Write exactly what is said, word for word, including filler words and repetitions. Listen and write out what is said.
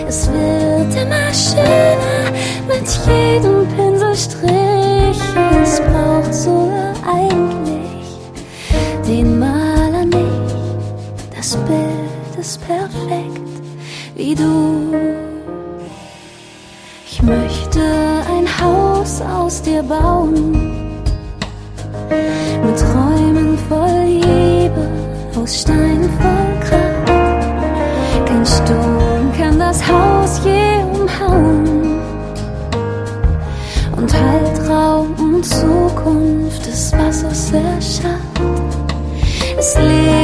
Es wird immer schöner mit jedem Pinselstrich. Es braucht sogar eigentlich den Maler nicht. Das Bild ist perfekt wie du. Ich möchte ein Haus aus dir bauen, mit Träumen voll Liebe, aus Stein voll Kraft. Kein Sturm kann das Haus je umhauen. Und Halt, Raum und Zukunft ist, was es erschafft. Es lebt